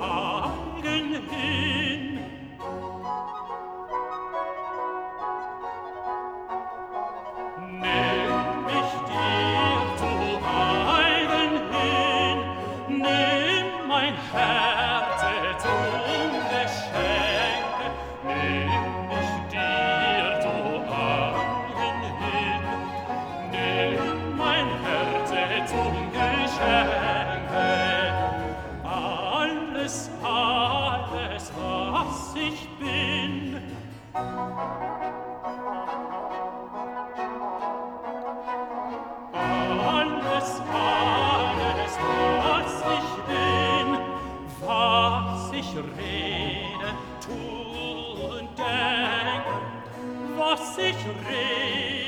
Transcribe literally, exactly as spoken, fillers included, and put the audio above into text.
eigen hin. Nimm mich dir zu eigen hin, nimm mein Herz zum Geschenke, nimm mich dir zu eigen hin, nimm mein Herz zum Geschenke. Alles, alles, was ich bin, alles, alles, was ich bin, was ich rede, tu und denke, was ich rede,